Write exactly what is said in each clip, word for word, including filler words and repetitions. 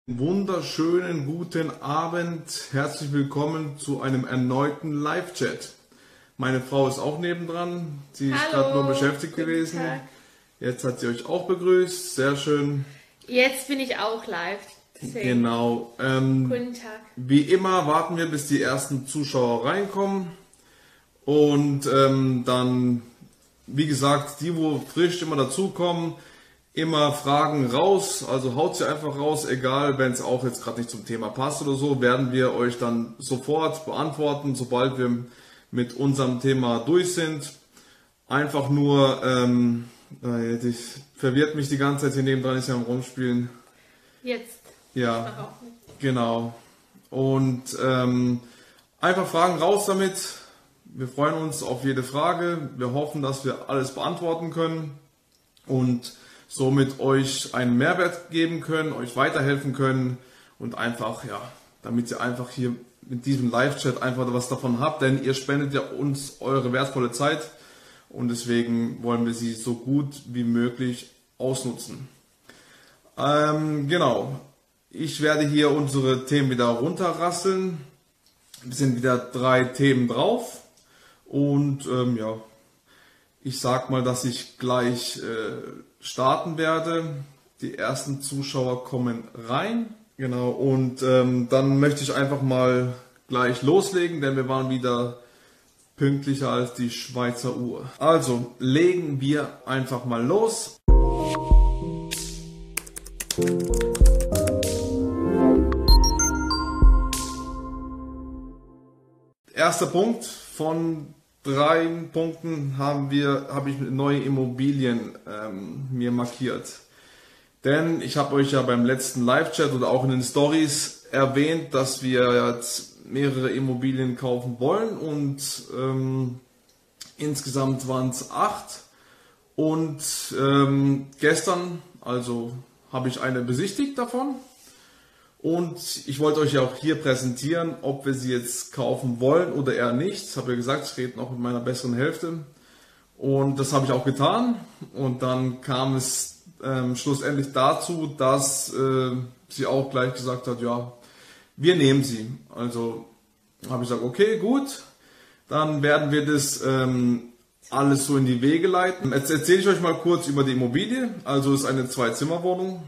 Wunderschönen guten Abend, herzlich willkommen zu einem erneuten Live-Chat. Meine Frau ist auch nebendran, sie ist gerade nur beschäftigt gewesen. Tag. Jetzt hat sie euch auch begrüßt, sehr schön. Jetzt bin ich auch live. Deswegen. Genau. Ähm, guten Tag. Wie immer warten wir, bis die ersten Zuschauer reinkommen und ähm, dann, wie gesagt, die, wo frisch immer dazukommen, immer Fragen raus, also haut sie einfach raus, egal, wenn es auch jetzt gerade nicht zum Thema passt oder so, werden wir euch dann sofort beantworten, sobald wir mit unserem Thema durch sind. Einfach nur, ähm, äh, das verwirrt mich die ganze Zeit hier nebendran, ist ja am Rumspielen. Jetzt. Ja, genau. Und ähm, einfach Fragen raus damit. Wir freuen uns auf jede Frage. Wir hoffen, dass wir alles beantworten können und somit euch einen Mehrwert geben können, euch weiterhelfen können und einfach, ja, damit ihr einfach hier mit diesem Live-Chat einfach was davon habt, denn ihr spendet ja uns eure wertvolle Zeit und deswegen wollen wir sie so gut wie möglich ausnutzen. Ähm, genau, ich werde hier unsere Themen wieder runterrasseln. Es sind wieder drei Themen drauf und ähm, ja, ich sag mal, dass ich gleich äh, starten werde. Die ersten Zuschauer kommen rein. Genau, und ähm, dann möchte ich einfach mal gleich loslegen, denn wir waren wieder pünktlicher als die Schweizer Uhr. Also legen wir einfach mal los. Erster Punkt von drei Punkten haben wir, habe ich neue Immobilien ähm, mir markiert. Denn ich habe euch ja beim letzten Live-Chat oder auch in den Stories erwähnt, dass wir jetzt mehrere Immobilien kaufen wollen und ähm, insgesamt waren es acht. Und ähm, gestern, also habe ich eine besichtigt davon. Und ich wollte euch ja auch hier präsentieren, ob wir sie jetzt kaufen wollen oder eher nicht. Das habe ich gesagt, ich rede noch mit meiner besseren Hälfte. Und das habe ich auch getan. Und dann kam es ähm, schlussendlich dazu, dass äh, sie auch gleich gesagt hat, ja, wir nehmen sie. Also habe ich gesagt, okay, gut. Dann werden wir das ähm, alles so in die Wege leiten. Jetzt erzähle ich euch mal kurz über die Immobilie. Also es ist eine Zwei-Zimmer-Wohnung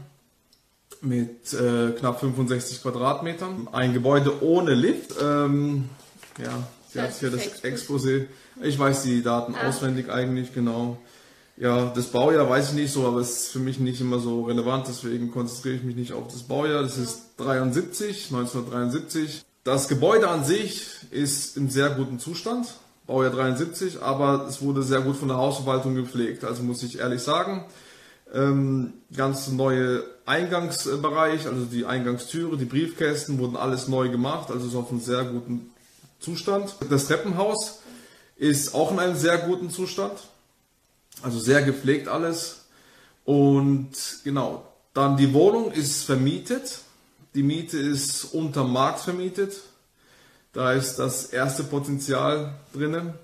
mit äh, knapp fünfundsechzig Quadratmetern. Ein Gebäude ohne Lift. Ähm, ja, sie hat hier das Exposé. Ich weiß die Daten ah. auswendig eigentlich, genau. Ja, das Baujahr weiß ich nicht so, aber es ist für mich nicht immer so relevant, deswegen konzentriere ich mich nicht auf das Baujahr. Das ist dreiundsiebzig, neunzehnhundertdreiundsiebzig. Das Gebäude an sich ist in sehr gutem Zustand, Baujahr dreiundsiebzig, aber es wurde sehr gut von der Hausverwaltung gepflegt, also muss ich ehrlich sagen. Ähm, ganz neue Eingangsbereich, also die Eingangstüre, die Briefkästen wurden alles neu gemacht, also ist auf einem sehr guten Zustand. Das Treppenhaus ist auch in einem sehr guten Zustand, also sehr gepflegt alles. Und genau, dann die Wohnung ist vermietet, die Miete ist unter Markt vermietet, da ist das erste Potenzial drinnen.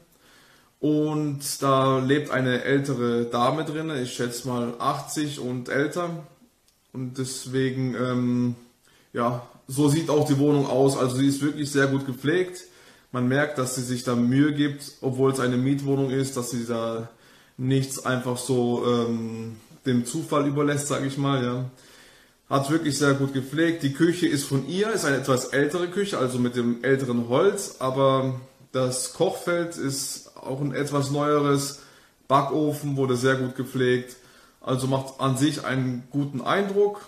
Und da lebt eine ältere Dame drin, ich schätze mal achtzig und älter. Und deswegen, ähm, ja, so sieht auch die Wohnung aus. Also sie ist wirklich sehr gut gepflegt. Man merkt, dass sie sich da Mühe gibt, obwohl es eine Mietwohnung ist, dass sie da nichts einfach so ähm, dem Zufall überlässt, sage ich mal. Ja. Hat wirklich sehr gut gepflegt. Die Küche ist von ihr, ist eine etwas ältere Küche, also mit dem älteren Holz, aber das Kochfeld ist auch ein etwas neueres. Backofen wurde sehr gut gepflegt, also macht an sich einen guten Eindruck.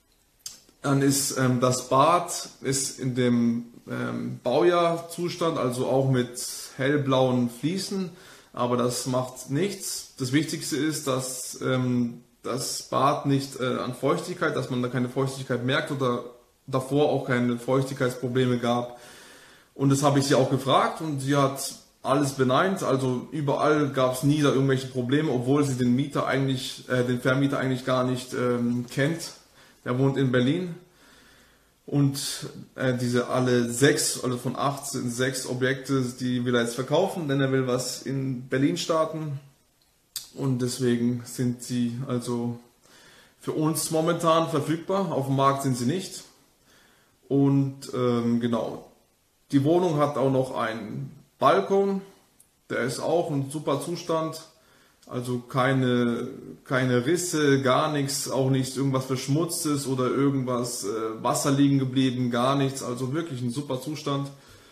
Dann ist ähm, das Bad ist in dem ähm, Baujahrzustand, also auch mit hellblauen Fliesen, aber das macht nichts. Das Wichtigste ist, dass ähm, das Bad nicht äh, an Feuchtigkeit, dass man da keine Feuchtigkeit merkt oder davor auch keine Feuchtigkeitsprobleme gab. Und das habe ich sie auch gefragt und sie hat alles beneint, also überall gab es nie da irgendwelche Probleme, obwohl sie den Mieter eigentlich, äh, den Vermieter eigentlich gar nicht ähm, kennt. Der wohnt in Berlin und äh, diese alle sechs, also von acht sind sechs Objekte, die will er jetzt verkaufen, denn er will was in Berlin starten und deswegen sind sie also für uns momentan verfügbar. Auf dem Markt sind sie nicht. Und ähm, genau, die Wohnung hat auch noch einen Balkon, der ist auch in super Zustand. Also keine, keine Risse, gar nichts, auch nichts irgendwas Verschmutztes oder irgendwas äh, Wasser liegen geblieben, gar nichts. Also wirklich ein super Zustand.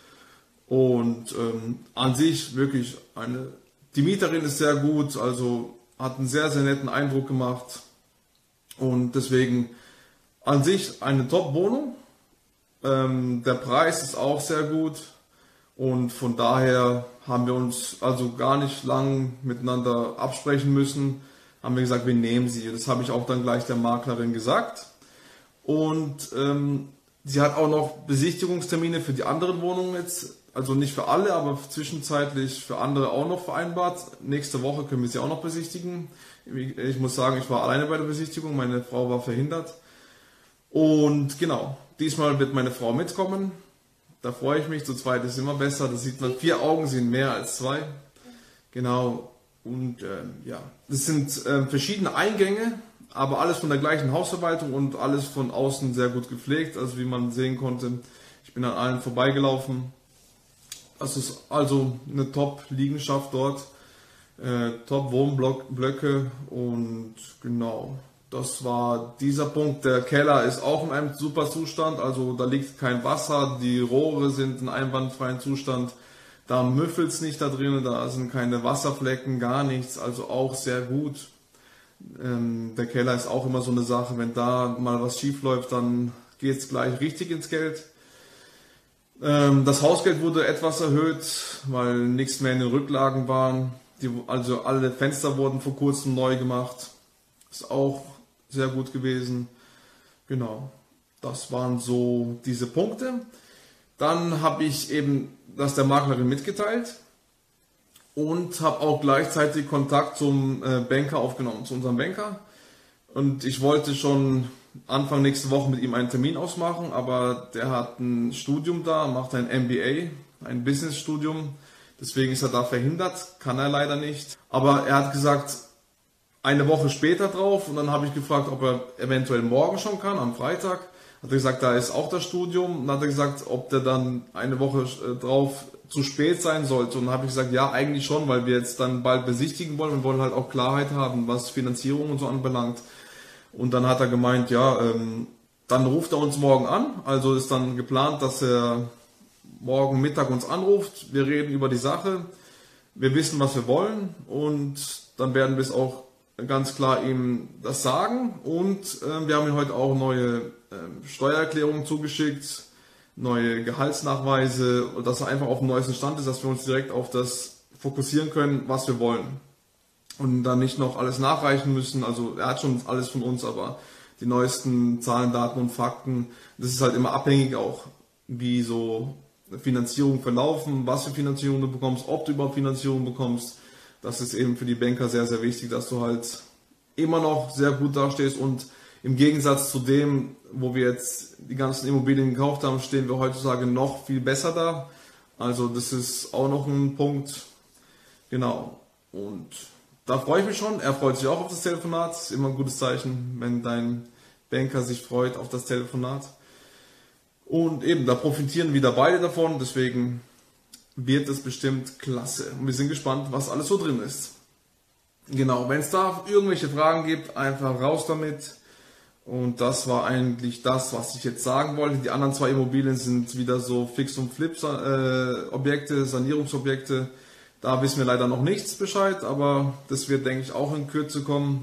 Und ähm, an sich wirklich eine, die Mieterin ist sehr gut, also hat einen sehr, sehr netten Eindruck gemacht. Und deswegen an sich eine Top-Wohnung. Ähm, der Preis ist auch sehr gut. Und von daher haben wir uns also gar nicht lang miteinander absprechen müssen. Haben wir gesagt, wir nehmen sie. Das habe ich auch dann gleich der Maklerin gesagt. Und ähm, sie hat auch noch Besichtigungstermine für die anderen Wohnungen jetzt. Also nicht für alle, aber zwischenzeitlich für andere auch noch vereinbart. Nächste Woche können wir sie auch noch besichtigen. Ich muss sagen, ich war alleine bei der Besichtigung. Meine Frau war verhindert. Und genau, diesmal wird meine Frau mitkommen. Da freue ich mich, zu zweit ist immer besser, das sieht man, vier Augen sind mehr als zwei. Genau, und ähm, ja, das sind äh, verschiedene Eingänge, aber alles von der gleichen Hausverwaltung und alles von außen sehr gut gepflegt, also wie man sehen konnte, ich bin an allen vorbeigelaufen. Das ist also eine Top-Liegenschaft dort, äh, Top-Wohnblöcke und genau. Das war dieser Punkt. Der Keller ist auch in einem super Zustand, also da liegt kein Wasser, die Rohre sind in einwandfreien Zustand, da müffelt es nicht da drinnen, da sind keine Wasserflecken, gar nichts, also auch sehr gut. Ähm, der Keller ist auch immer so eine Sache, wenn da mal was schief läuft, dann geht es gleich richtig ins Geld. Ähm, das Hausgeld wurde etwas erhöht, weil nichts mehr in den Rücklagen waren, die, also alle Fenster wurden vor kurzem neu gemacht, ist auch sehr gut gewesen. Genau, das waren so diese Punkte. Dann habe ich eben das der Maklerin mitgeteilt und habe auch gleichzeitig Kontakt zum äh, Banker aufgenommen, zu unserem Banker. Und ich wollte schon Anfang nächste Woche mit ihm einen Termin ausmachen, aber der hat ein Studium da, macht ein M B A, ein Business-Studium. Deswegen ist er da verhindert, kann er leider nicht. Aber er hat gesagt, eine Woche später drauf und dann habe ich gefragt, ob er eventuell morgen schon kann, am Freitag. Hat er gesagt, da ist auch das Studium. Und dann hat er gesagt, ob der dann eine Woche drauf zu spät sein sollte. Und dann habe ich gesagt, ja, eigentlich schon, weil wir jetzt dann bald besichtigen wollen und wollen halt auch Klarheit haben, was Finanzierung und so anbelangt. Und dann hat er gemeint, ja, ähm, dann ruft er uns morgen an. Also ist dann geplant, dass er morgen Mittag uns anruft. Wir reden über die Sache. Wir wissen, was wir wollen und dann werden wir es auch ganz klar ihm das sagen. Und äh, wir haben ihm heute auch neue äh, Steuererklärungen zugeschickt, neue Gehaltsnachweise, dass er einfach auf dem neuesten Stand ist, dass wir uns direkt auf das fokussieren können, was wir wollen. Und dann nicht noch alles nachreichen müssen. Also er hat schon alles von uns, aber die neuesten Zahlen, Daten und Fakten, das ist halt immer abhängig auch, wie so Finanzierung verlaufen, was für Finanzierung du bekommst, ob du überhaupt Finanzierung bekommst. Das ist eben für die Banker sehr, sehr wichtig, dass du halt immer noch sehr gut dastehst und im Gegensatz zu dem, wo wir jetzt die ganzen Immobilien gekauft haben, stehen wir heutzutage noch viel besser da. Also das ist auch noch ein Punkt. Genau. Und da freue ich mich schon. Er freut sich auch auf das Telefonat. Das ist immer ein gutes Zeichen, wenn dein Banker sich freut auf das Telefonat. Und eben, da profitieren wieder beide davon. Deswegen wird es bestimmt klasse. Und wir sind gespannt, was alles so drin ist. Genau, wenn es da irgendwelche Fragen gibt, einfach raus damit. Und das war eigentlich das, was ich jetzt sagen wollte. Die anderen zwei Immobilien sind wieder so Fix- und Flip-Objekte, Sanierungsobjekte. Da wissen wir leider noch nichts Bescheid, aber das wird, denke ich, auch in Kürze kommen.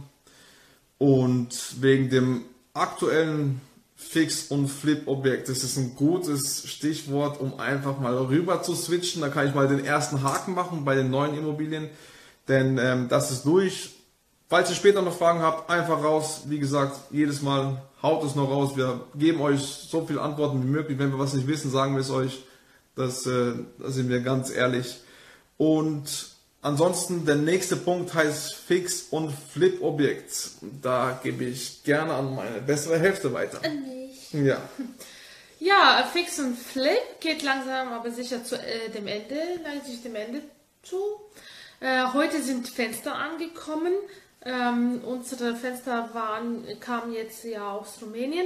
Und wegen dem aktuellen Fix- und Flip-Objekt, das ist ein gutes Stichwort, um einfach mal rüber zu switchen. Da kann ich mal den ersten Haken machen bei den neuen Immobilien, denn ähm, das ist durch. Falls ihr später noch Fragen habt, einfach raus. Wie gesagt, jedes Mal haut es noch raus. Wir geben euch so viele Antworten wie möglich. Wenn wir was nicht wissen, sagen wir es euch. Das, äh, da sind wir ganz ehrlich. Und ansonsten, der nächste Punkt heißt Fix- und Flip-Objekt. Da gebe ich gerne an meine bessere Hälfte weiter. An mich. Ja. Ja, Fix und Flip geht langsam, aber sicher zu äh, dem Ende, neigt sich dem Ende zu. Äh, heute sind Fenster angekommen. Ähm, unsere Fenster waren, kamen jetzt ja aus Rumänien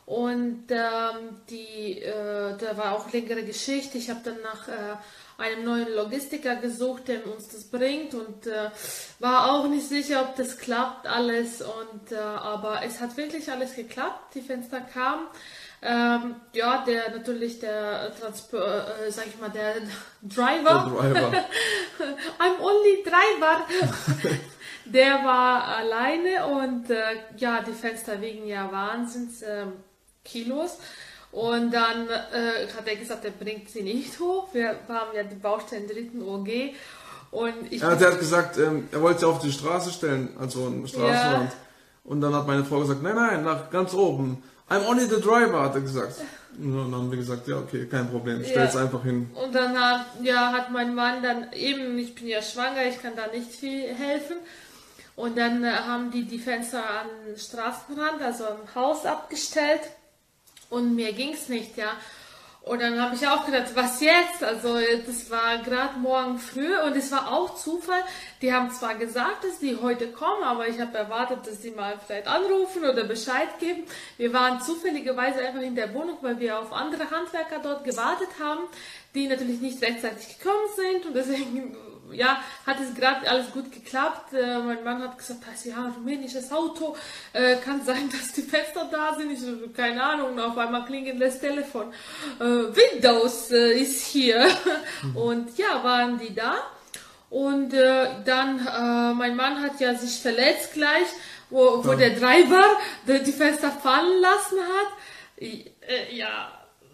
Und ähm, die, äh, da war auch längere Geschichte. Ich habe dann nach äh, einem neuen Logistiker gesucht, der uns das bringt, und äh, war auch nicht sicher, ob das klappt alles. Und äh, aber es hat wirklich alles geklappt. Die Fenster kamen. Ähm, ja, der natürlich der Transport, äh, sag ich mal, der Driver. Der Driver. I'm only Driver. Der war alleine, und äh, ja, die Fenster wiegen ja Wahnsinns äh, Kilos. Und dann äh, hat er gesagt, er bringt sie nicht hoch. Wir haben ja die Baustelle dritten O G. Und ich ja, der hat gesagt, ähm, er wollte sie auf die Straße stellen, also einen Straßenrand. Ja. Und dann hat meine Frau gesagt, nein, nein, nach ganz oben. I'm only the driver, hat er gesagt. Und dann haben wir gesagt, ja, okay, kein Problem, stell es ja. einfach hin. Und dann hat, ja, hat mein Mann dann eben, ich bin ja schwanger, ich kann da nicht viel helfen. Und dann äh, haben die die Fenster an den Straßenrand, also am Haus abgestellt. Und mir ging es nicht, ja. Und dann habe ich auch gedacht, was jetzt? Also das war gerade morgen früh, und es war auch Zufall. Die haben zwar gesagt, dass die heute kommen, aber ich habe erwartet, dass sie mal vielleicht anrufen oder Bescheid geben. Wir waren zufälligerweise einfach in der Wohnung, weil wir auf andere Handwerker dort gewartet haben, die natürlich nicht rechtzeitig gekommen sind, und deswegen ja, hat es gerade alles gut geklappt. Äh, mein Mann hat gesagt, das ist ja ein rumänisches Auto, äh, kann sein, dass die Fenster da sind. Ich so, keine Ahnung, und auf einmal klingelt das Telefon. Äh, Windows äh, ist hier. Mhm. Und ja, waren die da. Und äh, dann, äh, mein Mann hat ja sich verletzt gleich, wo, wo ja. der Driver der die Fenster fallen lassen hat. Ich, äh, ja,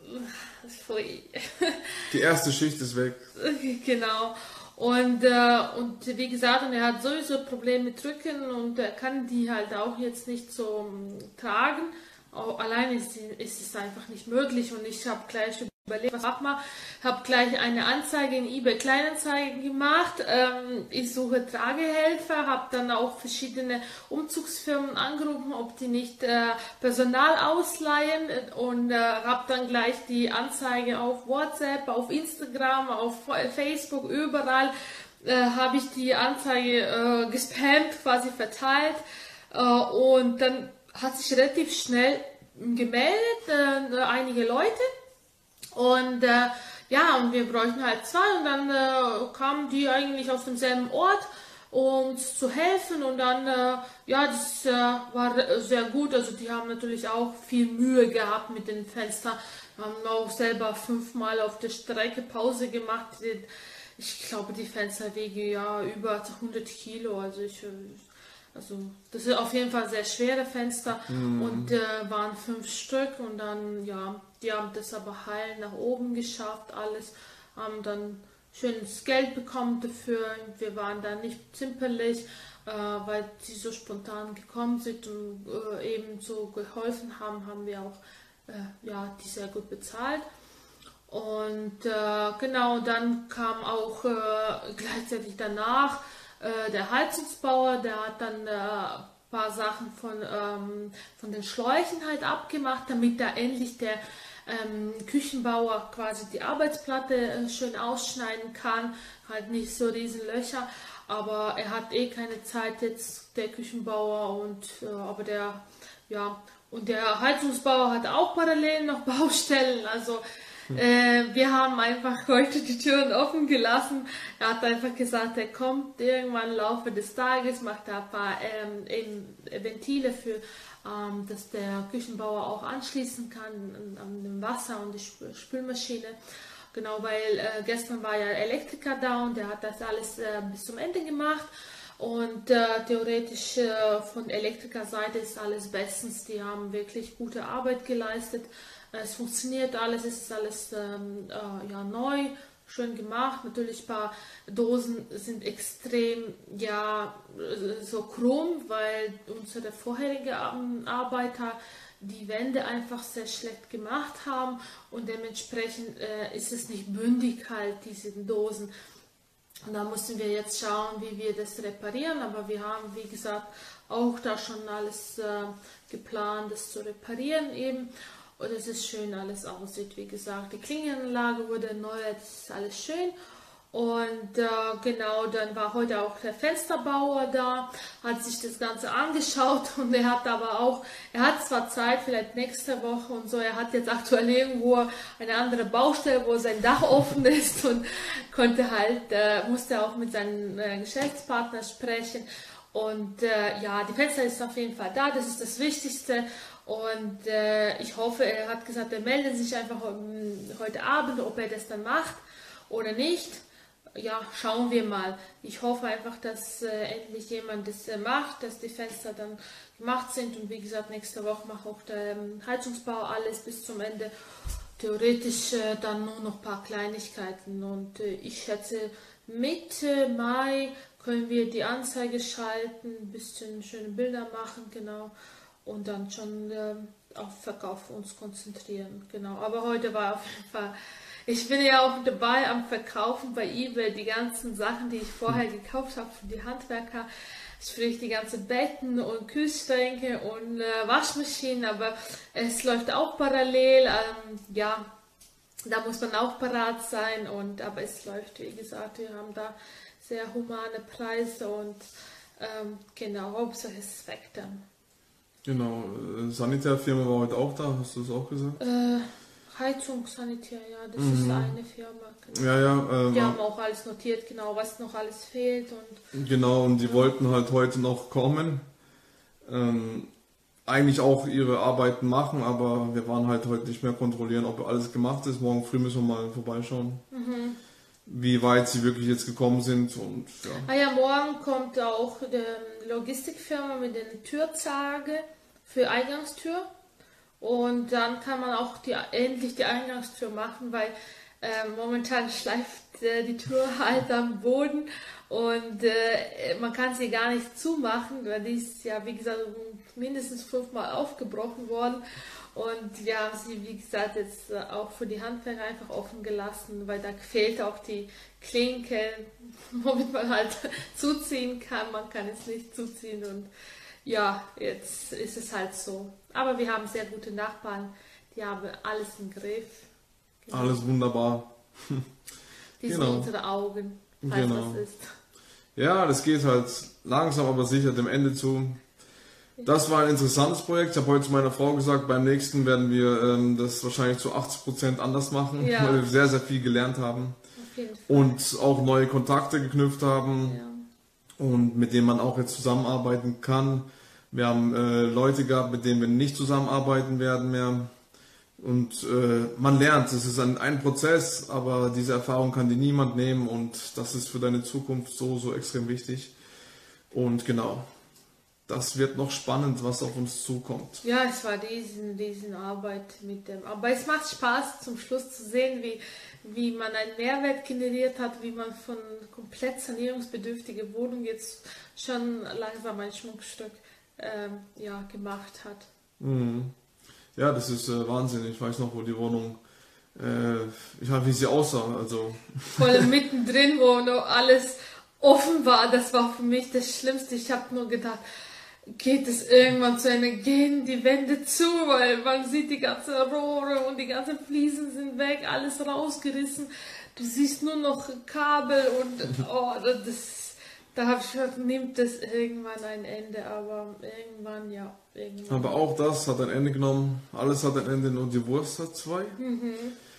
pfui. Die erste Schicht ist weg. Genau. Und, äh, und wie gesagt, und er hat sowieso Probleme mit Rücken, und er kann die halt auch jetzt nicht so um, tragen. Auch alleine ist, ist es einfach nicht möglich, und ich habe gleich überlegt, was mach mal, habe gleich eine Anzeige in eBay Kleinanzeigen gemacht. Ähm, ich suche Tragehelfer, habe dann auch verschiedene Umzugsfirmen angerufen, ob die nicht äh, Personal ausleihen, und äh, habe dann gleich die Anzeige auf WhatsApp, auf Instagram, auf Facebook, überall äh, habe ich die Anzeige äh, gespammt, quasi verteilt, äh, und dann hat sich relativ schnell gemeldet, äh, einige Leute. Und äh, ja, und wir bräuchten halt zwei, und dann äh, kamen die eigentlich aus demselben Ort, um uns zu helfen, und dann, äh, ja, das äh, war sehr gut. Also die haben natürlich auch viel Mühe gehabt mit den Fenstern, haben auch selber fünfmal auf der Strecke Pause gemacht. Ich glaube, die Fenster wiegen ja über hundert Kilo, also ich... Also das ist auf jeden Fall sehr schwere Fenster, mm. und äh, waren fünf Stück, und dann, ja, die haben das aber heil nach oben geschafft, alles, haben dann schönes Geld bekommen dafür. Wir waren da nicht zimperlich, äh, weil sie so spontan gekommen sind und äh, eben so geholfen haben, haben wir auch äh, ja, die sehr gut bezahlt. Und äh, genau, dann kam auch äh, gleichzeitig danach der Heizungsbauer, der hat dann äh, ein paar Sachen von, ähm, von den Schläuchen halt abgemacht, damit da endlich der ähm, Küchenbauer quasi die Arbeitsplatte äh, schön ausschneiden kann, halt nicht so riesen Löcher, aber er hat eh keine Zeit jetzt, der Küchenbauer, und äh, aber der, ja, und der Heizungsbauer hat auch parallel noch Baustellen, also Äh, wir haben einfach heute die Türen offen gelassen. Er hat einfach gesagt, er kommt irgendwann im Laufe des Tages, macht da ein paar ähm, eben Ventile für, ähm, dass der Küchenbauer auch anschließen kann an, an dem Wasser und die Spülmaschine. Genau, weil äh, gestern war ja ein Elektriker da, und der hat das alles äh, bis zum Ende gemacht. Und äh, theoretisch äh, von Elektrikerseite ist alles bestens. Die haben wirklich gute Arbeit geleistet. Es funktioniert alles, es ist alles ähm, äh, ja, neu, schön gemacht. Natürlich ein paar Dosen sind extrem ja, so chrom, weil unsere vorherigen Arbeiter die Wände einfach sehr schlecht gemacht haben, und dementsprechend äh, ist es nicht bündig halt, diese Dosen. Und da müssen wir jetzt schauen, wie wir das reparieren, aber wir haben, wie gesagt, auch da schon alles äh, geplant, das zu reparieren eben. Und es ist schön, alles aussieht, wie gesagt. Die Klingenanlage wurde erneuert, das ist alles schön. Und äh, genau, dann war heute auch der Fensterbauer da, hat sich das Ganze angeschaut und er hat aber auch, er hat zwar Zeit, vielleicht nächste Woche und so, er hat jetzt aktuell irgendwo eine andere Baustelle, wo sein Dach offen ist und konnte halt, äh, musste auch mit seinem äh, Geschäftspartner sprechen. Und äh, ja, die Fenster ist auf jeden Fall da, das ist das Wichtigste. Und äh, ich hoffe, er hat gesagt, er meldet sich einfach heute Abend, ob er das dann macht oder nicht. Ja, schauen wir mal. Ich hoffe einfach, dass äh, endlich jemand das äh, macht, dass die Fenster dann gemacht sind. Und wie gesagt, nächste Woche mache auch der ähm, Heizungsbau alles bis zum Ende. Theoretisch äh, dann nur noch ein paar Kleinigkeiten. Und äh, ich schätze, Mitte Mai können wir die Anzeige schalten, ein bisschen schöne Bilder machen, genau. Und dann schon äh, auf Verkauf uns konzentrieren, genau. Aber heute war auf jeden Fall... Ich bin ja auch dabei am Verkaufen bei eBay, die ganzen Sachen, die ich vorher gekauft habe für die Handwerker, sprich die ganzen Betten und Kühlschränke und äh, Waschmaschinen, aber es läuft auch parallel, ähm, ja, da muss man auch parat sein, und aber es läuft, wie gesagt, wir haben da sehr humane Preise und ähm, genau, Hauptsache es ist weg dann. Genau, Sanitärfirma war heute auch da, hast du es auch gesagt? Äh, Heizung, Sanitär, ja, das mhm. ist eine Firma. Genau. Ja, ja. Ähm, die haben auch alles notiert, genau, was noch alles fehlt. Und genau, und die ja. wollten halt heute noch kommen. Ähm, eigentlich auch ihre Arbeiten machen, aber wir waren halt heute nicht mehr kontrollieren, ob alles gemacht ist. Morgen früh müssen wir mal vorbeischauen, mhm. wie weit sie wirklich jetzt gekommen sind. Und, ja. Ah ja, morgen kommt auch die Logistikfirma mit den Türzage für Eingangstür. Und dann kann man auch die, endlich die Eingangstür machen, weil äh, momentan schleift äh, die Tür halt am Boden und äh, man kann sie gar nicht zumachen, weil die ist ja, wie gesagt, mindestens fünfmal aufgebrochen worden. Und wir haben sie, wie gesagt, jetzt äh, auch für die Handwerker einfach offen gelassen, weil da fehlt auch die Klinke, womit man halt zuziehen kann. Man kann es nicht zuziehen und ja, jetzt ist es halt so. Aber wir haben sehr gute Nachbarn, die haben alles im Griff. Genau. Alles wunderbar. Die sind genau. unsere Augen, falls genau. das ist. Ja, das geht halt langsam, aber sicher dem Ende zu. Das war ein interessantes Projekt. Ich habe heute zu meiner Frau gesagt, beim nächsten werden wir ähm, das wahrscheinlich zu achtzig Prozent anders machen, ja. weil wir sehr, sehr viel gelernt haben. Auf jeden Fall. Und auch neue Kontakte geknüpft haben. Ja. Und mit denen man auch jetzt zusammenarbeiten kann. Wir haben äh, Leute gehabt, mit denen wir nicht zusammenarbeiten werden mehr. Und äh, man lernt, es ist ein, ein Prozess, aber diese Erfahrung kann dir niemand nehmen und das ist für deine Zukunft so, so extrem wichtig. Und genau, das wird noch spannend, was auf uns zukommt. Ja, es war riesen, riesen Arbeit mit dem. Aber es macht Spaß, zum Schluss zu sehen, wie, wie man einen Mehrwert generiert hat, wie man von komplett sanierungsbedürftige Wohnung jetzt schon langsam ein Schmuckstück ähm, ja, gemacht hat. Mhm. Ja, das ist äh, Wahnsinn. Ich weiß noch, wo die Wohnung, äh, ich weiß, wie sie aussah. Also. Voll mittendrin, wo noch alles offen war. Das war für mich das Schlimmste. Ich habe nur gedacht, geht es irgendwann zu Ende, gehen die Wände zu, weil man sieht die ganzen Rohre und die ganzen Fliesen sind weg, alles rausgerissen. Du siehst nur noch Kabel und oh, das, da habe ich gedacht, nimmt das irgendwann ein Ende, aber irgendwann, ja, irgendwann. Aber auch das hat ein Ende genommen, alles hat ein Ende, nur die Wurst hat zwei. Mhm.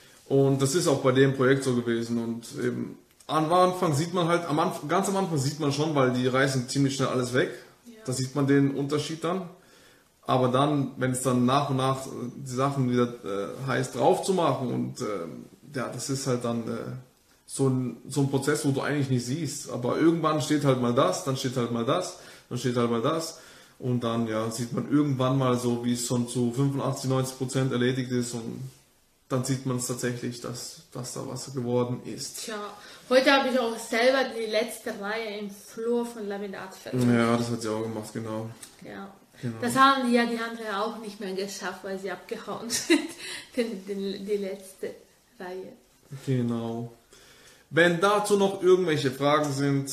Und das ist auch bei dem Projekt so gewesen und eben am Anfang sieht man halt, am Anfang, ganz am Anfang sieht man schon, weil die reißen ziemlich schnell alles weg. Da sieht man den Unterschied dann. Aber dann, wenn es dann nach und nach die Sachen wieder äh, heißt drauf zu machen und äh, ja, das ist halt dann äh, so, ein, so ein Prozess, wo du eigentlich nicht siehst. Aber irgendwann steht halt mal das, dann steht halt mal das, dann steht halt mal das. Und dann ja, sieht man irgendwann mal so, wie es schon zu fünfundachtzig, neunzig Prozent erledigt ist und dann sieht man es tatsächlich, dass, dass da was geworden ist. Tja, heute habe ich auch selber die letzte Reihe im Flur von Laminat fertig. Ja, das hat sie auch gemacht, genau. Ja. Genau. Das haben die ja die anderen auch nicht mehr geschafft, weil sie abgehauen sind. die, die, die letzte Reihe. Genau. Wenn dazu noch irgendwelche Fragen sind,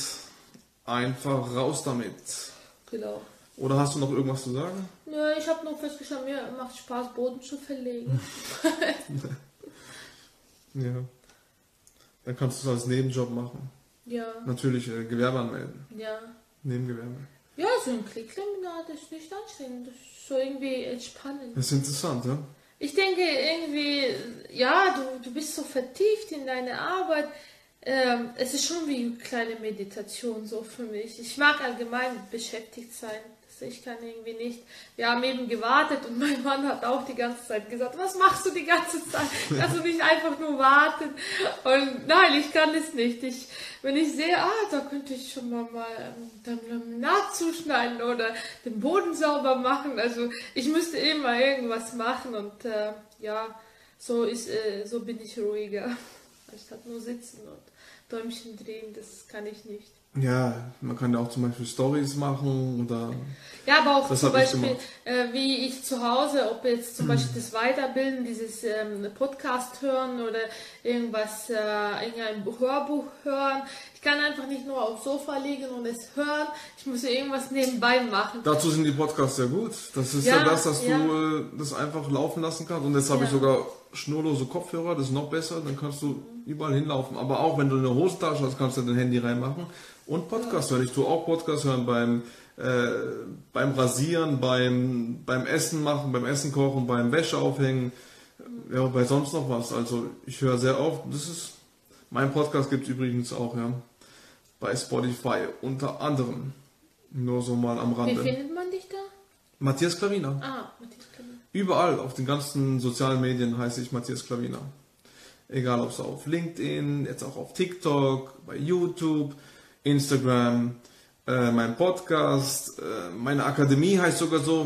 einfach raus damit. Genau. Oder hast du noch irgendwas zu sagen? Nö, ich habe nur festgestellt, mir macht Spaß, Boden zu verlegen. ja. Dann kannst du es als Nebenjob machen. Ja. Natürlich äh, Gewerbe anmelden. Ja. Nebengewerbe. Ja, so ein Klicklaminat ist nicht anstrengend. Das ist so irgendwie entspannend. Das ist interessant, ja? Ich denke irgendwie, ja, du, du bist so vertieft in deine Arbeit. Ähm, es ist schon wie eine kleine Meditation so für mich. Ich mag allgemein beschäftigt sein. Ich kann irgendwie nicht. Wir haben eben gewartet und mein Mann hat auch die ganze Zeit gesagt, was machst du die ganze Zeit? Kannst du nicht einfach nur warten? Und nein, ich kann es nicht. Ich, wenn ich sehe, ah, da könnte ich schon mal, mal ähm, Laminat zuschneiden oder den Boden sauber machen. Also ich müsste immer irgendwas machen und äh, ja, so ist, äh, so bin ich ruhiger. Anstatt nur sitzen und Däumchen drehen, das kann ich nicht. Ja, man kann ja auch zum Beispiel Stories machen oder... Ja, aber auch das zum hab ich Beispiel, gemacht. äh, wie ich zu Hause, ob jetzt zum Beispiel das Weiterbilden, dieses ähm, Podcast hören oder irgendwas, äh, irgendein Hörbuch hören. Ich kann einfach nicht nur aufs Sofa liegen und es hören, ich muss irgendwas nebenbei machen. Dazu sind die Podcasts sehr gut. Das ist Ja, ja, das, dass ja. du äh, das einfach laufen lassen kannst. Und jetzt habe ich Ja. sogar schnurlose Kopfhörer, das ist noch besser. Dann kannst du überall hinlaufen. Aber auch wenn du eine Hosentasche hast, kannst du dein Handy reinmachen. Und Podcast hören. Ich tue auch Podcast hören beim, äh, beim Rasieren, beim, beim Essen machen, beim Essen kochen, beim Wäsche aufhängen, ja, bei sonst noch was. Also ich höre sehr oft. Das ist, mein Podcast gibt es übrigens auch, ja, bei Spotify unter anderem. Nur so mal am Wie Rande. findet man dich da? Matthias Klavina. Ah, Matthias Klavina. Überall, auf den ganzen sozialen Medien heiße ich Matthias Klavina. Egal ob es auf LinkedIn, jetzt auch auf TikTok, bei YouTube, Instagram, äh, mein Podcast, äh, meine Akademie heißt sogar so,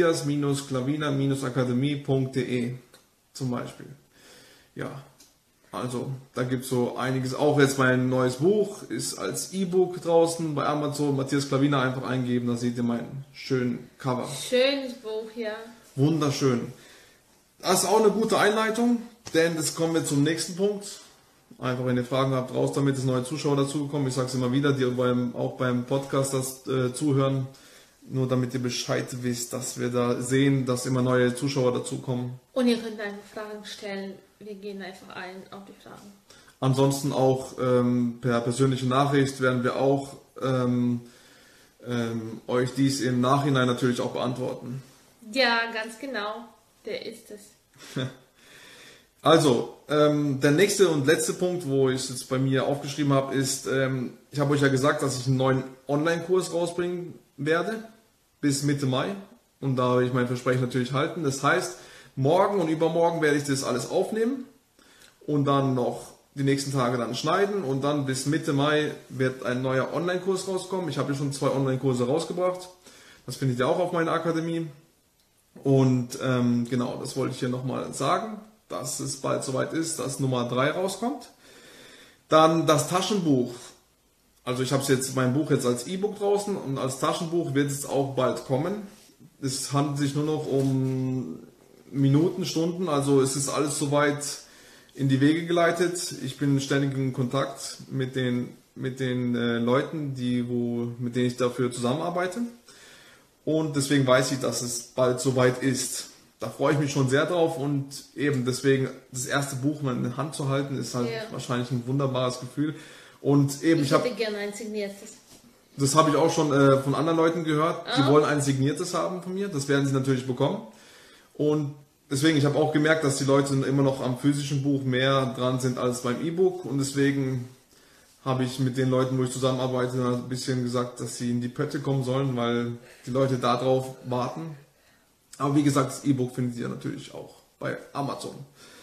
matthias-klavina-akademie punkt de zum Beispiel. Ja, also da gibt es so einiges. Auch jetzt mein neues Buch ist als E-Book draußen bei Amazon. Matthias Klavina einfach eingeben, da seht ihr meinen schönen Cover. Schönes Buch, ja. Wunderschön. Das ist auch eine gute Einleitung, denn jetzt kommen wir zum nächsten Punkt. Einfach, wenn ihr Fragen habt, raus damit, es neue Zuschauer dazugekommen. Ich sage es immer wieder, die beim, auch beim Podcast das äh, zuhören, nur damit ihr Bescheid wisst, dass wir da sehen, dass immer neue Zuschauer dazukommen. Und ihr könnt einfach Fragen stellen. Wir gehen einfach ein auf die Fragen. Ansonsten auch ähm, per persönliche Nachricht werden wir auch ähm, ähm, euch dies im Nachhinein natürlich auch beantworten. Ja, ganz genau. Der ist es. Also, ähm, der nächste und letzte Punkt, wo ich es jetzt bei mir aufgeschrieben habe, ist, ähm, ich habe euch ja gesagt, dass ich einen neuen Online-Kurs rausbringen werde, bis Mitte Mai. Und da will ich mein Versprechen natürlich halten. Das heißt, morgen und übermorgen werde ich das alles aufnehmen und dann noch die nächsten Tage dann schneiden. Und dann bis Mitte Mai wird ein neuer Online-Kurs rauskommen. Ich habe ja schon zwei Online-Kurse rausgebracht. Das findet ihr auch auf meiner Akademie. Und ähm, genau, das wollte ich hier nochmal sagen, dass es bald soweit ist, dass Nummer drei rauskommt. Dann das Taschenbuch. Also ich habe jetzt mein Buch jetzt als E-Book draußen und als Taschenbuch wird es auch bald kommen. Es handelt sich nur noch um Minuten, Stunden, also es ist alles soweit in die Wege geleitet. Ich bin ständig in Kontakt mit den, mit den äh, Leuten, die, wo, mit denen ich dafür zusammenarbeite. Und deswegen weiß ich, dass es bald soweit ist. Da freue ich mich schon sehr drauf und eben deswegen das erste Buch mal in der Hand zu halten, ist halt Ja. wahrscheinlich ein wunderbares Gefühl. Und eben, Ich, ich habe, hätte gerne ein signiertes. das habe ich auch schon äh, von anderen Leuten gehört, die Ah. wollen ein signiertes haben von mir, das werden sie natürlich bekommen. Und deswegen, ich habe auch gemerkt, dass die Leute immer noch am physischen Buch mehr dran sind als beim E-Book und deswegen habe ich mit den Leuten, wo ich zusammenarbeite, ein bisschen gesagt, dass sie in die Pötte kommen sollen, weil die Leute darauf warten. Aber wie gesagt, das E-Book findet ihr natürlich auch bei Amazon.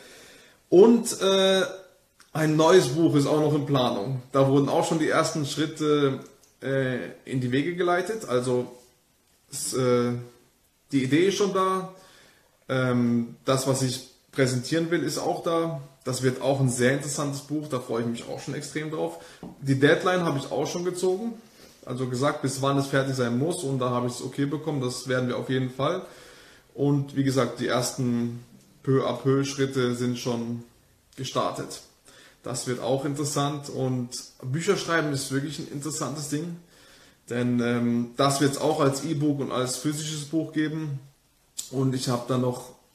Und äh, ein neues Buch ist auch noch in Planung. Da wurden auch schon die ersten Schritte äh, in die Wege geleitet. Also es, äh, die Idee ist schon da. Ähm, das, was ich präsentieren will, ist auch da. Das wird auch ein sehr interessantes Buch. Da freue ich mich auch schon extrem drauf. Die Deadline habe ich auch schon gezogen. Also gesagt, bis wann es fertig sein muss. Und da habe ich es okay bekommen. Das werden wir auf jeden Fall. Und wie gesagt, die ersten peu à peu Schritte sind schon gestartet. Das wird auch interessant und Bücher schreiben ist wirklich ein interessantes Ding, denn ähm, das wird es auch als E-Book und als physisches Buch geben und ich habe da noch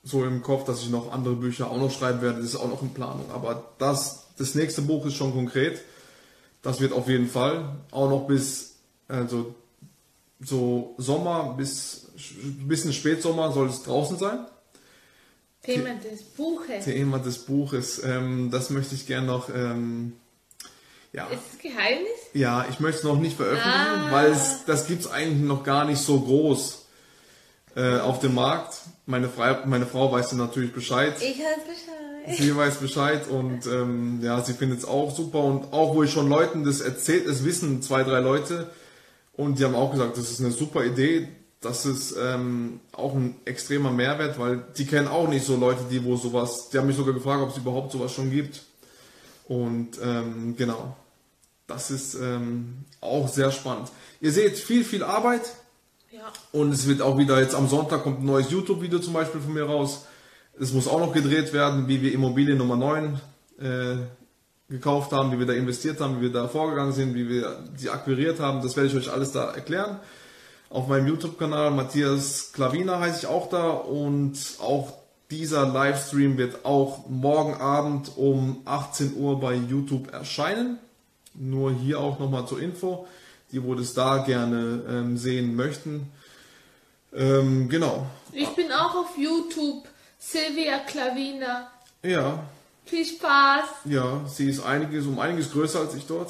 so im Kopf, dass ich noch andere Bücher auch noch schreiben werde. Das ist auch noch in Planung. Aber das, das nächste Buch ist schon konkret. Das wird auf jeden Fall auch noch bis also so Sommer bis bisschen Spätsommer soll es draußen sein. Thema des Buches. Thema des Buches. Ähm, das möchte ich gerne noch. Ähm, ja. Ist es Geheimnis? Ja, ich möchte es noch nicht veröffentlichen, Ah. weil es, das gibt es eigentlich noch gar nicht so groß äh, auf dem Markt. Meine, Frau, meine Frau weiß ja natürlich Bescheid. Ich weiß Bescheid. Sie weiß Bescheid und ähm, ja, sie findet es auch super. Und auch wo ich schon Leuten das erzählt, es wissen zwei, drei Leute und die haben auch gesagt, das ist eine super Idee. Das ist ähm, auch ein extremer Mehrwert, weil die kennen auch nicht so Leute, die wo sowas, die haben mich sogar gefragt, ob es überhaupt sowas schon gibt. Und ähm, genau, das ist ähm, auch sehr spannend. Ihr seht viel, viel Arbeit. Ja. Und es wird auch wieder, jetzt am Sonntag kommt ein neues YouTube-Video zum Beispiel von mir raus. Es muss auch noch gedreht werden, wie wir Immobilie Nummer neun äh, gekauft haben, wie wir da investiert haben, wie wir da vorgegangen sind, wie wir die akquiriert haben. Das werde ich euch alles da erklären. Auf meinem YouTube-Kanal Matthias Klavina heiße ich auch da und auch dieser Livestream wird auch morgen Abend um achtzehn Uhr bei YouTube erscheinen. Nur hier auch nochmal zur Info, die wo das da gerne ähm, sehen möchten. Ähm, genau. Ich bin auch auf YouTube. Silvia Klavina. Ja, Viel Spaß. ja, sie ist einiges, um einiges größer als ich dort.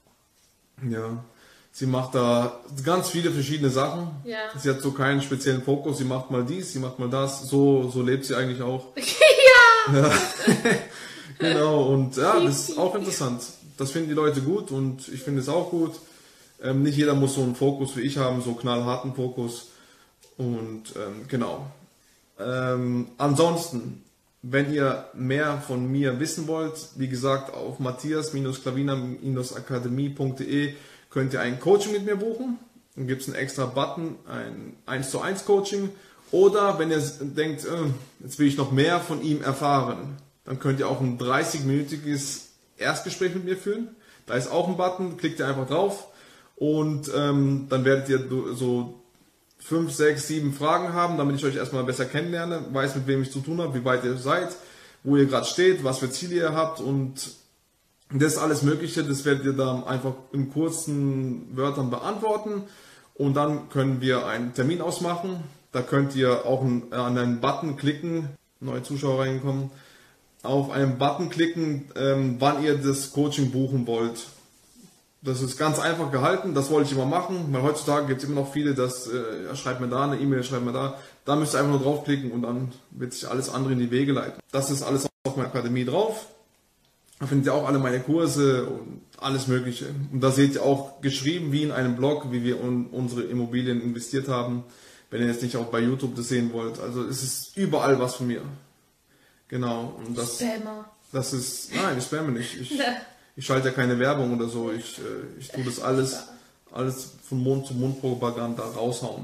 Ja. Sie macht da ganz viele verschiedene Sachen. Ja. Sie hat so keinen speziellen Fokus. Sie macht mal dies, sie macht mal das. So, so lebt sie eigentlich auch. Ja. Ja. Genau. Und ja, das ist auch interessant. Das finden die Leute gut und ich finde es auch gut. Ähm, nicht jeder muss so einen Fokus wie ich haben, so knallharten Fokus. Und ähm, genau. Ähm, ansonsten, wenn ihr mehr von mir wissen wollt, wie gesagt, auf matthias klavina akademie punkt de könnt ihr ein Coaching mit mir buchen. Dann gibt es einen extra Button, ein eins zu eins Coaching. Oder wenn ihr denkt, äh, jetzt will ich noch mehr von ihm erfahren, dann könnt ihr auch ein dreißig-minütiges Erstgespräch mit mir führen. Da ist auch ein Button, klickt ihr einfach drauf und ähm, dann werdet ihr so fünf, sechs, sieben Fragen haben, damit ich euch erstmal besser kennenlerne, weiß, mit wem ich zu tun habe, wie weit ihr seid, wo ihr gerade steht, was für Ziele ihr habt und das alles Mögliche, das werdet ihr dann einfach in kurzen Wörtern beantworten und dann können wir einen Termin ausmachen. Da könnt ihr auch an einen Button klicken, neue Zuschauer reinkommen, auf einen Button klicken, ähm, wann ihr das Coaching buchen wollt. Das ist ganz einfach gehalten, das wollte ich immer machen, weil heutzutage gibt es immer noch viele, das äh, ja, schreibt mir da eine E-Mail, schreibt mir da, da müsst ihr einfach nur draufklicken und dann wird sich alles andere in die Wege leiten. Das ist alles auf meiner Akademie drauf. Da findet ihr auch alle meine Kurse und alles Mögliche. Und da seht ihr auch geschrieben, wie in einem Blog, wie wir in unsere Immobilien investiert haben, wenn ihr jetzt nicht auch bei YouTube das sehen wollt. Also es ist überall was von mir. Genau. Und das, Spammer. das ist, nein, ich spamme nicht. Ich, ich schalte ja keine Werbung oder so. Ich, ich tue das alles, alles von Mund zu Mund Propaganda raushauen.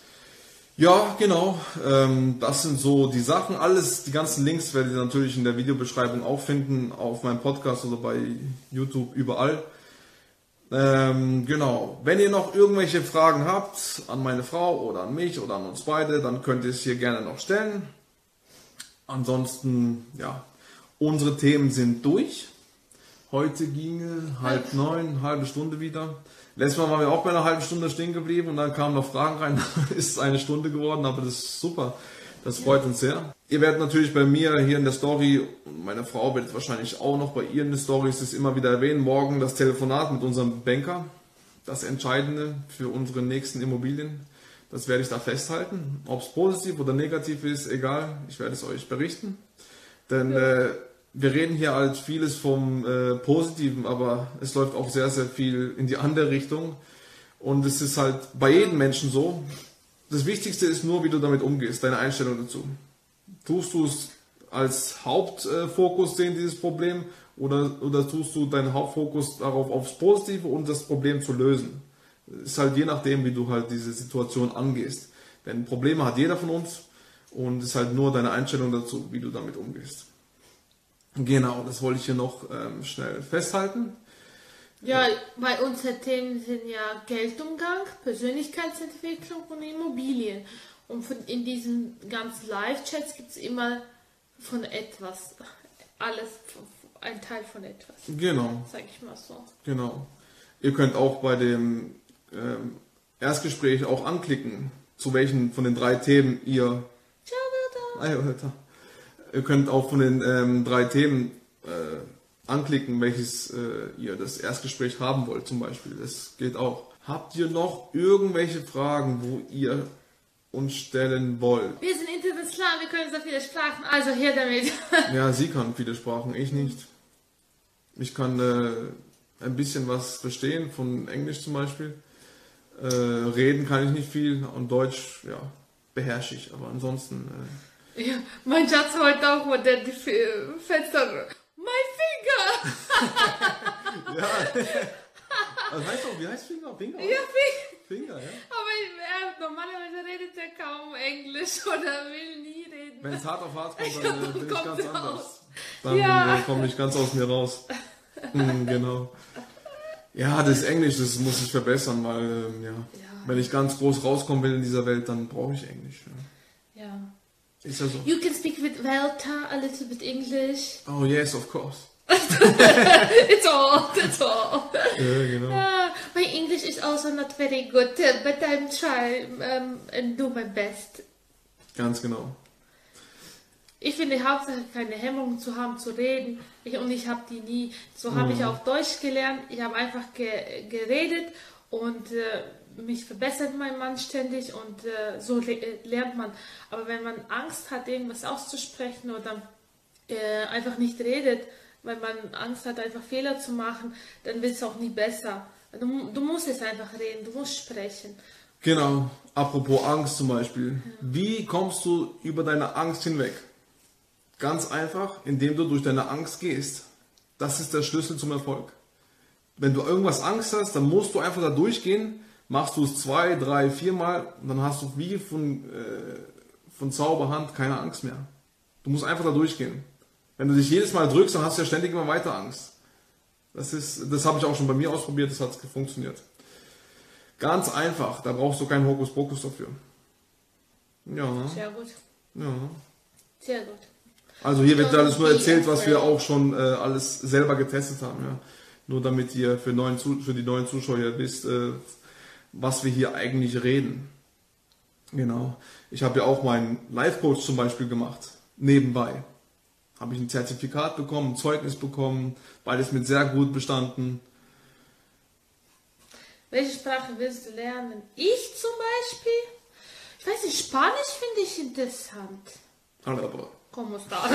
Ja, genau. Ähm, das sind so die Sachen. Alles, die ganzen Links werdet ihr natürlich in der Videobeschreibung auch finden, auf meinem Podcast oder bei YouTube, überall. Ähm, genau. Wenn ihr noch irgendwelche Fragen habt an meine Frau oder an mich oder an uns beide, dann könnt ihr es hier gerne noch stellen. Ansonsten, ja, unsere Themen sind durch. Heute ginge halb neun, halbe Stunde wieder. Letztes Mal waren wir auch bei einer halben Stunde stehen geblieben und dann kamen noch Fragen rein. Ist es eine Stunde geworden, aber das ist super. Das freut uns sehr. Ihr werdet natürlich bei mir hier in der Story, meine Frau wird es wahrscheinlich auch noch bei ihr in der Story, es immer wieder erwähnen, morgen das Telefonat mit unserem Banker. Das Entscheidende für unsere nächsten Immobilien. Das werde ich da festhalten. Ob es positiv oder negativ ist, egal. Ich werde es euch berichten. Denn äh, wir reden hier halt vieles vom äh, Positiven, aber es läuft auch sehr, sehr viel in die andere Richtung. Und es ist halt bei jedem Menschen so. Das Wichtigste ist nur, wie du damit umgehst, deine Einstellung dazu. Tust du es als Hauptfokus sehen, dieses Problem, oder, oder tust du deinen Hauptfokus darauf, aufs Positive und das Problem zu lösen? Ist halt je nachdem, wie du halt diese Situation angehst. Denn Probleme hat jeder von uns und es ist halt nur deine Einstellung dazu, wie du damit umgehst. Genau, das wollte ich hier noch ähm, schnell festhalten. Ja, weil unsere Themen sind ja Geldumgang, Persönlichkeitsentwicklung und Immobilien. Und von, in diesen ganzen Live-Chats gibt es immer von etwas, alles, ein Teil von etwas. Genau. Sag ich mal so. Genau. Ihr könnt auch bei dem ähm, Erstgespräch auch anklicken, zu welchen von den drei Themen ihr... Ciao, Alter. Ihr könnt auch von den ähm, drei Themen äh, anklicken, welches äh, ihr das Erstgespräch haben wollt zum Beispiel. Das geht auch. Habt ihr noch irgendwelche Fragen, wo ihr uns stellen wollt? Wir sind international, wir können so viele Sprachen, also her damit. Ja, sie kann viele Sprachen, ich nicht. Ich kann äh, ein bisschen was verstehen, von Englisch zum Beispiel. Äh, reden kann ich nicht viel und Deutsch, ja, beherrsche ich, aber ansonsten... Äh, Ja, mein Schatz heute auch mal der die F- Fenster. My finger! ja, das heißt auch, wie heißt Finger? Finger? Ja, Finger. Finger, ja. Aber er, normalerweise redet er kaum Englisch oder will nie reden. Wenn es hart auf hart kommt, dann äh, bin ich Kommt ganz raus. anders. Dann Ja. äh, komme ich ganz aus mir raus. Hm, genau. Ja, das Englisch, das muss ich verbessern, weil, ähm, ja, Ja. wenn ich ganz groß rauskommen will in dieser Welt, dann brauche ich Englisch. Ja. Ja. Ist ja so. You can speak with Velta a little bit English. Oh yes, of course. It's all, that's all. Ja, genau. Uh, my English is also not very good, uh, but I'm trying um, and do my best. Ganz genau. Ich finde die Hauptsache keine Hemmungen zu haben, zu reden. Ich, und ich habe die nie. So habe Mhm. ich auch Deutsch gelernt. Ich habe einfach ge, geredet und äh, mich verbessert mein Mann ständig und äh, so le lernt man. Aber wenn man Angst hat, irgendwas auszusprechen oder äh, einfach nicht redet, weil man Angst hat, einfach Fehler zu machen, dann wird es auch nie besser. Du, du musst es einfach reden, du musst sprechen. Genau. Apropos Angst zum Beispiel. Wie kommst du über deine Angst hinweg? Ganz einfach, indem du durch deine Angst gehst. Das ist der Schlüssel zum Erfolg. Wenn du irgendwas Angst hast, dann musst du einfach da durchgehen. Machst du es zwei, drei, viermal, dann hast du wie von, äh, von Zauberhand keine Angst mehr. Du musst einfach da durchgehen. Wenn du dich jedes Mal drückst, dann hast du ja ständig immer weiter Angst. Das ist, das habe ich auch schon bei mir ausprobiert, das hat funktioniert. Ganz einfach, da brauchst du keinen Hokuspokus dafür. Ja, Sehr gut, ja. sehr gut. Also hier wird Don't alles nur be erzählt, was wir afraid. auch schon äh, alles selber getestet haben. Ja. Nur damit ihr für, neuen, Zu- für die neuen Zuschauer wisst, äh, was wir hier eigentlich reden. Genau. Ich habe ja auch meinen Life-Coach zum Beispiel gemacht, nebenbei. Habe ich ein Zertifikat bekommen, ein Zeugnis bekommen, beides mit sehr gut bestanden. Welche Sprache willst du lernen? Ich zum Beispiel? Ich weiß nicht, Spanisch finde ich interessant. Aber, Como está?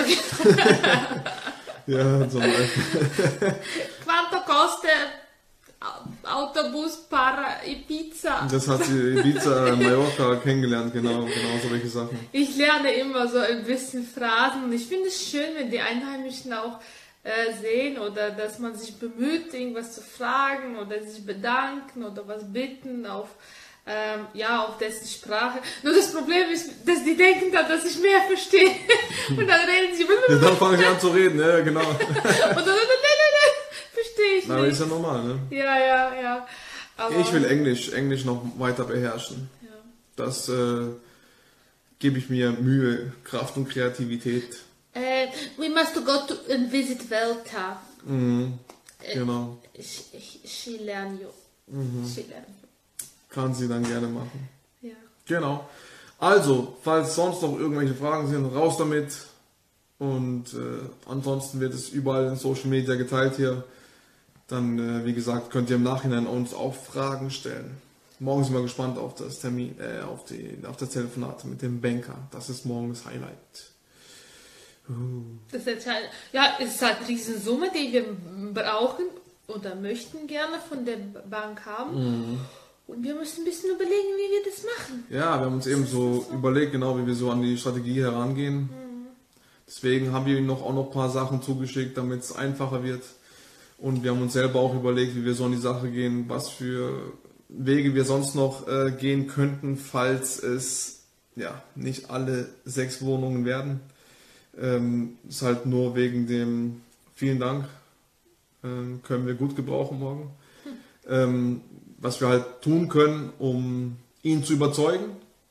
ja, zum Beispiel. Quanto costa Autobus para Ibiza? Das hat sie Ibiza, Mallorca kennengelernt, genau, genau so welche Sachen. Ich lerne immer so ein bisschen Phrasen und ich finde es schön, wenn die Einheimischen auch äh, sehen oder dass man sich bemüht, irgendwas zu fragen oder sich bedanken oder was bitten auf, ähm, ja, auf dessen Sprache. Nur das Problem ist, dass die denken dann, dass ich mehr verstehe und dann reden sie Ja, dann fangen sie an zu reden, ja, genau. und dann, nein, nein, nein, verstehe ich Aber nicht. ist ja normal, ne? Ja, ja, ja. Aber, Ich will Englisch, Englisch noch weiter beherrschen. Ja. Das äh, gebe ich mir Mühe, Kraft und Kreativität. Äh, we must go to and visit Velta. Mhm. Genau. She, she learn you. Mhm. She learn you. Kann sie dann gerne machen. Ja. Genau. Also, falls sonst noch irgendwelche Fragen sind, raus damit. Und äh, ansonsten wird es überall in Social Media geteilt hier. Dann, äh, wie gesagt, könnt ihr im Nachhinein uns auch Fragen stellen. Morgen sind wir gespannt auf das Termin, äh, auf die, auf das Telefonat mit dem Banker. Das ist morgen das Highlight. Uh. Das ist halt, ja, es ist halt eine Riesensumme, die wir brauchen oder möchten gerne von der Bank haben. Mhm. Und wir müssen ein bisschen überlegen, wie wir das machen. Ja, wir haben uns eben so überlegt, genau wie wir so an die Strategie herangehen. Mhm. Deswegen haben wir ihnen noch auch noch ein paar Sachen zugeschickt, damit es einfacher wird. Und wir haben uns selber auch überlegt, wie wir so an die Sache gehen, was für Wege wir sonst noch äh, gehen könnten, falls es ja nicht alle sechs Wohnungen werden. Ähm, ist halt nur wegen dem vielen Dank, ähm, können wir gut gebrauchen morgen. Ähm, was wir halt tun können, um ihn zu überzeugen.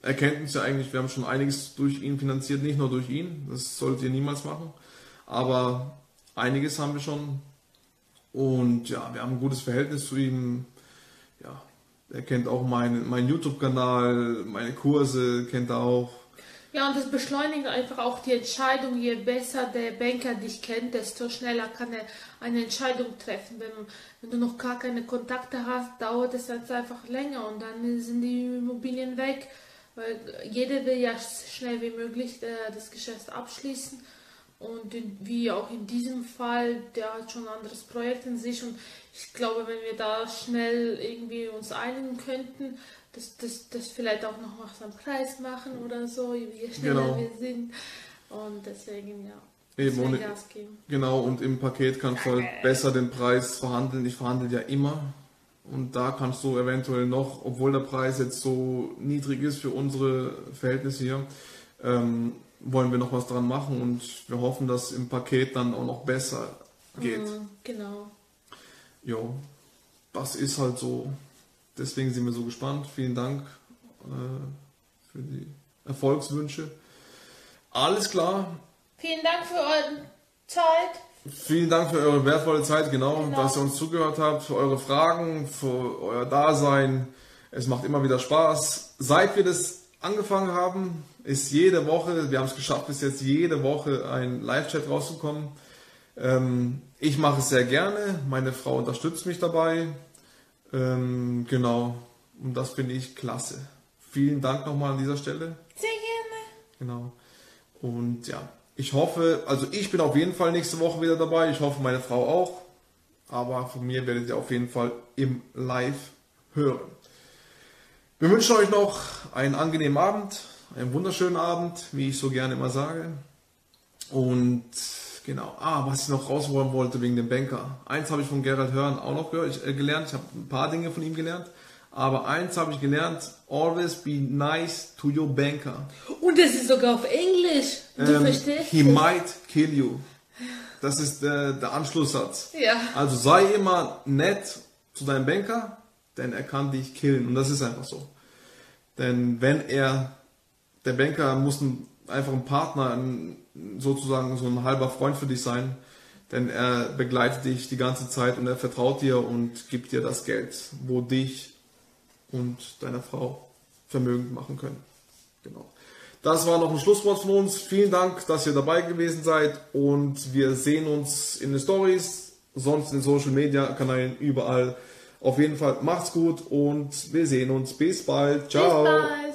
er kennt uns ja eigentlich, wir haben schon einiges durch ihn finanziert, nicht nur durch ihn, das solltet ihr niemals machen, aber einiges haben wir schon und ja, wir haben ein gutes Verhältnis zu ihm, ja, er kennt auch meinen mein YouTube-Kanal, meine Kurse kennt er auch. Ja, und das beschleunigt einfach auch die Entscheidung. Je besser der Banker dich kennt, desto schneller kann er eine Entscheidung treffen. Wenn, wenn du noch gar keine Kontakte hast, dauert es einfach länger und dann sind die Immobilien weg. Weil jeder will ja schnell wie möglich das Geschäft abschließen. Und in, wie auch in diesem Fall, der hat schon ein anderes Projekt in sich. Und ich glaube, wenn wir da schnell irgendwie uns einigen könnten, dass das, das vielleicht auch noch was am Preis machen oder so, je schneller genau. wir sind. Und deswegen, ja, eben und, Gas geben. Genau, und im Paket kannst du halt besser den Preis verhandeln. Ich verhandle ja immer. Und da kannst du eventuell noch, obwohl der Preis jetzt so niedrig ist für unsere Verhältnisse hier, ähm, wollen wir noch was dran machen und wir hoffen, dass im Paket dann auch noch besser geht. Mhm, genau. Jo, das ist halt so. Deswegen sind wir so gespannt. Vielen Dank äh, für die Erfolgswünsche. Alles klar. Vielen Dank für eure Zeit. Vielen Dank für eure wertvolle Zeit, genau, Genau. dass ihr uns zugehört habt, für eure Fragen, für euer Dasein. Es macht immer wieder Spaß. Seit wir das angefangen haben, ist jede Woche, wir haben es geschafft, bis jetzt jede Woche ein Live-Chat rauszukommen. Ähm, ich mache es sehr gerne, meine Frau unterstützt mich dabei. Ähm, genau, und das finde ich klasse. Vielen Dank nochmal an dieser Stelle. Sehr gerne. Genau. Und ja, ich hoffe, also ich bin auf jeden Fall nächste Woche wieder dabei. Ich hoffe, meine Frau auch. Aber von mir werdet ihr auf jeden Fall im Live hören. Wir wünschen euch noch einen angenehmen Abend, einen wunderschönen Abend, wie ich so gerne immer sage. Und genau, ah, was ich noch rausholen wollte wegen dem Banker. Eins habe ich von Gerald Hörn auch noch gehört, ich, äh, gelernt. Ich habe ein paar Dinge von ihm gelernt. Aber eins habe ich gelernt, always be nice to your banker. Und das ist sogar auf Englisch. Du Ähm, verstehst? he might kill you. Das ist der, der Anschlusssatz. Ja. Also sei immer nett zu deinem Banker, denn er kann dich killen. Und das ist einfach so. Denn wenn er, der Banker muss ein, einfach ein Partner, ein, sozusagen so ein halber Freund für dich sein, denn er begleitet dich die ganze Zeit und er vertraut dir und gibt dir das Geld, wo dich und deine Frau vermögend machen können. Genau. Das war noch ein Schlusswort von uns. Vielen Dank, dass ihr dabei gewesen seid und wir sehen uns in den Stories, sonst in den Social Media Kanälen, überall. Auf jeden Fall macht's gut und wir sehen uns. Bis bald. Ciao. Bis bald.